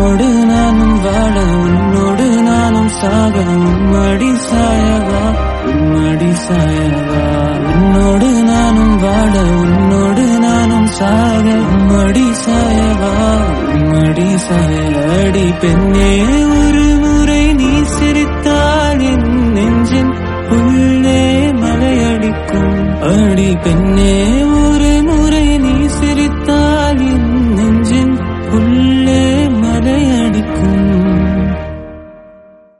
உன்னோடு நானும் வாழ உன்னோடு நானும் சாக உம்மடி சாயவா உம்மடி சாயவா உன்னோடு நானும் வாழ உன்னோடு நானும் சாக உம்மடி சாயவா உம்மடி சாயடி பெண்ணே ஒரு முறை நீ சிரித்தால் என் நெஞ்சின் உள்ளே மலையடிக்கும் அடி பெண்ணே